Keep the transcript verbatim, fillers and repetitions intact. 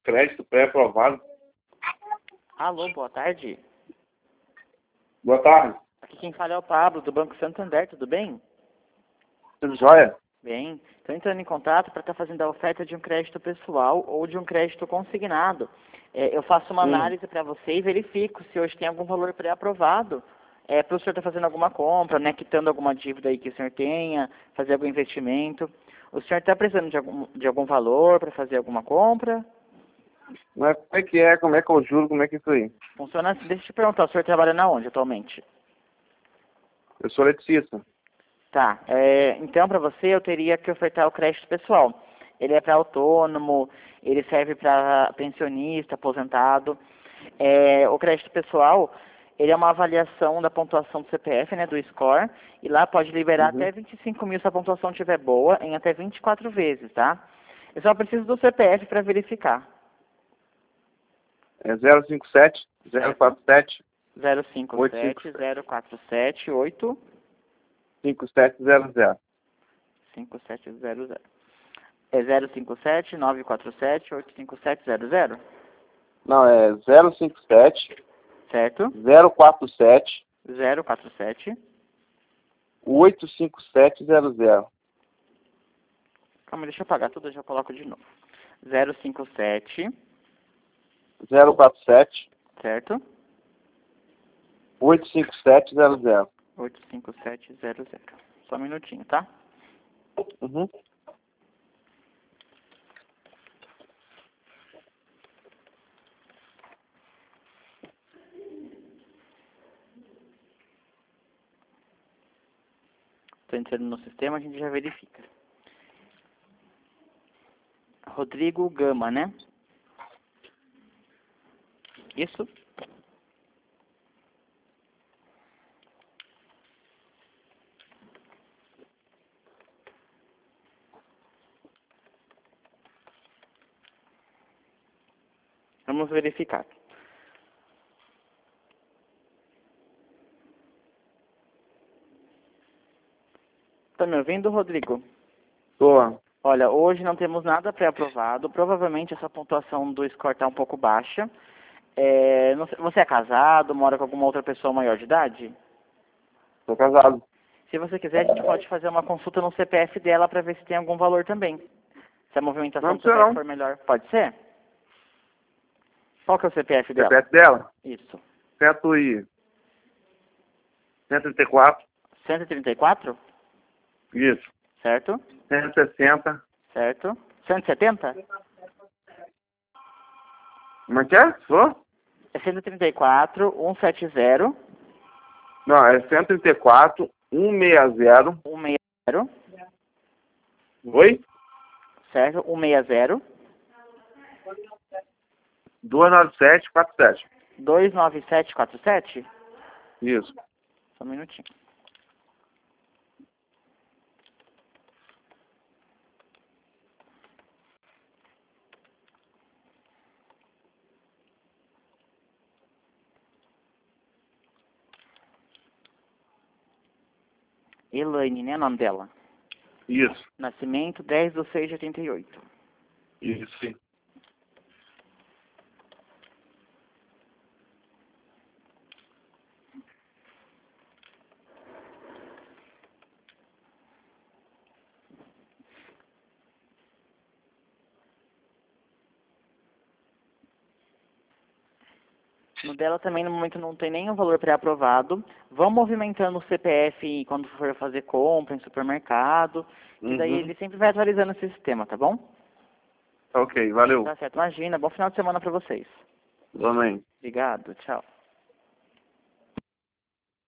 crédito pré-aprovado. Alô, boa tarde. Boa tarde. Aqui quem fala é o Pablo, do Banco Santander, tudo bem? Tudo jóia? Bem. Estou entrando em contato para estar fazendo a oferta de um crédito pessoal ou de um crédito consignado. É, eu faço uma Hum. análise para você e verifico se hoje tem algum valor pré-aprovado. É, para o senhor estar fazendo alguma compra, né, quitando alguma dívida aí que o senhor tenha, fazer algum investimento. O senhor está precisando de algum, de algum valor para fazer alguma compra? Mas como é que é? Como é que eu juro? Como é que é isso aí? Funciona assim. Deixa eu te perguntar, o senhor trabalha na onde atualmente? Eu sou eletricista. Tá, é, então para você eu teria que ofertar o crédito pessoal. Ele é para autônomo, ele serve para pensionista, aposentado. É, o crédito pessoal, ele é uma avaliação da pontuação do C P F, né, do score, e lá pode liberar Uhum. até vinte e cinco mil se a pontuação estiver boa, em até vinte e quatro vezes, tá? Eu só preciso do C P F para verificar. É zero cinco sete, zero quatro sete, zero cinco oito cinco sete, zero quatro sete, oito cinco sete zero zero. cinco sete zero zero. É zero cinco sete, nove quatro sete, oito cinco sete zero zero? Não, é zero cinco sete, Certo? zero quatro sete, zero quatro sete. oito cinco sete zero zero. Calma, deixa eu apagar tudo, eu já coloco de novo. zero cinco sete, zero quatro sete, certo? oito cinco sete zero zero. oito cinco sete zero zero. Só um minutinho, tá? Uhum. Estou entrando no sistema, a gente já verifica. Rodrigo Gama, né? Isso? Vamos verificar. Tá me ouvindo, Rodrigo? Tô. Olha, hoje não temos nada pré-aprovado. Provavelmente essa pontuação do score está um pouco baixa. É, não sei- você é casado, mora com alguma outra pessoa maior de idade? Tô casado. Se você quiser, a gente pode fazer uma consulta no C P F dela para ver se tem algum valor também. Se a movimentação Não do precisa C P F não. for melhor, pode ser? Qual que é o C P F dela? C P F dela? Isso. Cento e... cento e trinta e quatro. cento e trinta e quatro? Isso. Certo? cento e sessenta. Certo? cento e setenta? Como é que é? Sou? É cento e trinta e quatro, cento e setenta, Não, é cento e trinta e quatro, cento e sessenta. cento e sessenta, Oi? certo? cento e sessenta, duzentos e noventa e sete, quarenta e sete. duzentos e noventa e sete, quarenta e sete? Isso. Só um minutinho. Elaine, né, o nome dela? Isso. Nascimento dez de seis de oitenta e oito. Isso, sim. No dela também no momento não tem nenhum valor pré-aprovado. Vão movimentando o C P F quando for fazer compra em supermercado. Que daí Uhum. ele sempre vai atualizando esse sistema, tá bom? Ok, valeu. Tá certo, imagina. Bom final de semana pra vocês. Amém. Obrigado, tchau.